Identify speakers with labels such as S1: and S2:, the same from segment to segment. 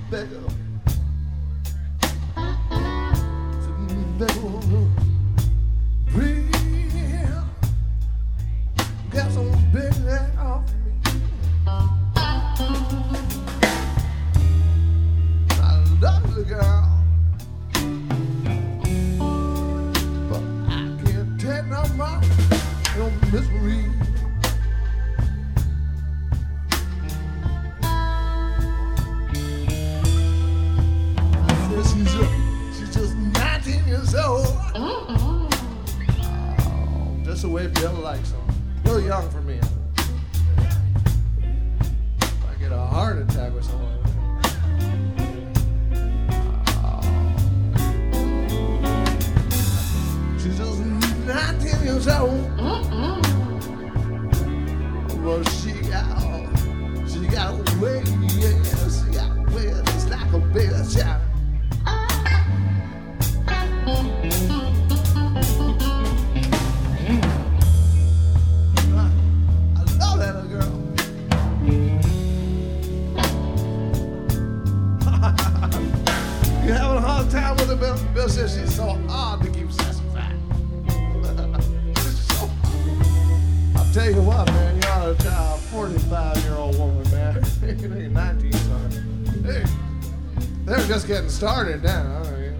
S1: beggar. Beggar. Breathe. Got some big that off me. I love the girl. But I can't take no more. No misery. She's just 19 years old. Oh, just the way Bill likes them. Real young for me. I get a heart attack with someone. Oh. She's just 19 years old. Well, she got away, yeah, she got away just like a bitch, yeah. I love that little girl. You having a hard time with her, Bill? Bill says she's so hard to keep satisfied. So, I'll tell you what, man, you ought to try a 45-year-old woman, man. You ain't 19, son. Hey, they're just getting started now.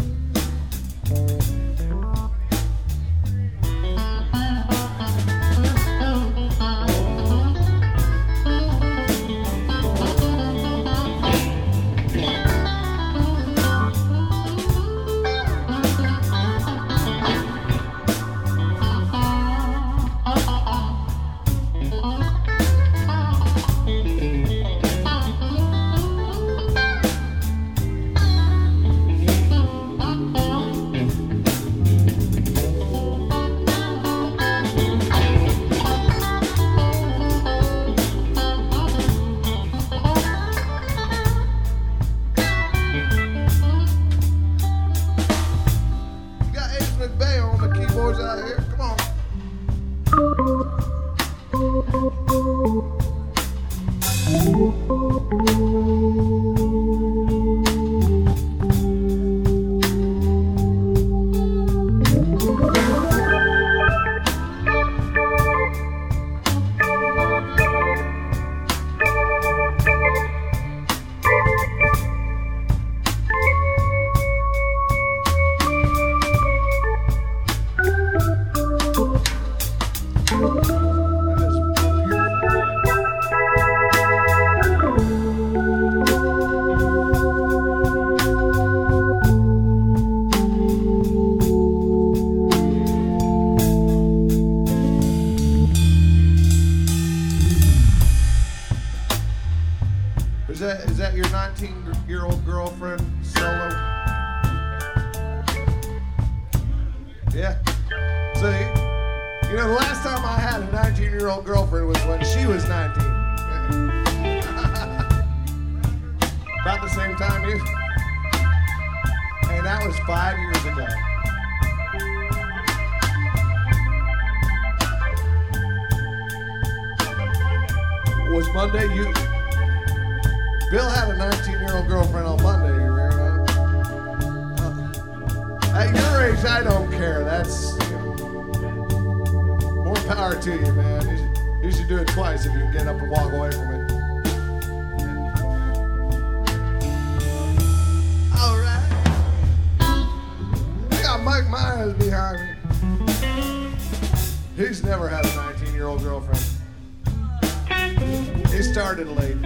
S1: Is that your 19-year-old girlfriend solo? Yeah. See, you know, the last time I had a 19-year-old girlfriend was when she was 19. About the same time you. Hey, that was 5 years ago. Was Monday you? Bill had a 19-year-old girlfriend on Monday, you remember that? At your age, I don't care. That's, you know, more power to you, man. You should do it twice if you can get up and walk away from it. All right. I got Mike Myers behind me. He's never had a 19-year-old girlfriend. He started late.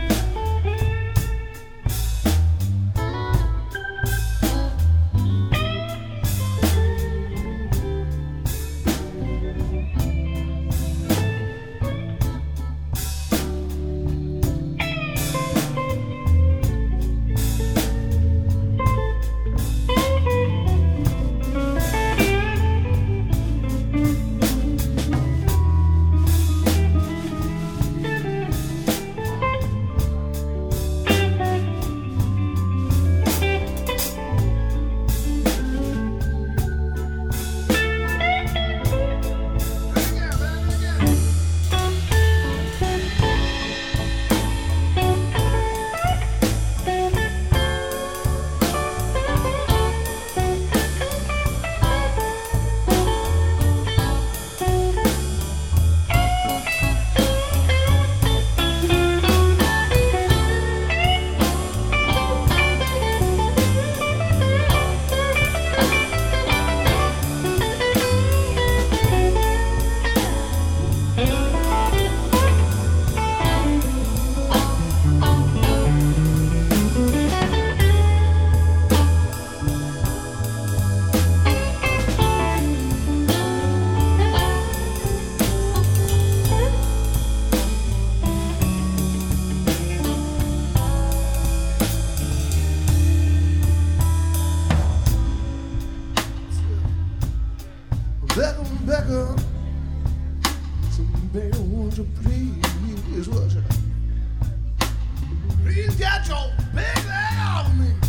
S1: Becca. So baby, won't you please, would you? Please get your big leg off of me.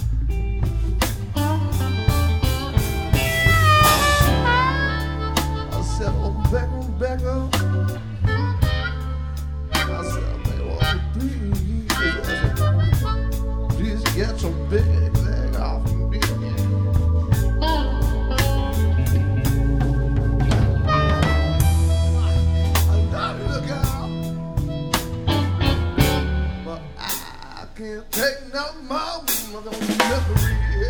S1: I said, oh, Becca, Becca. I said, baby, won't you please get your big leg off of me. Can't take no more. I'm gonna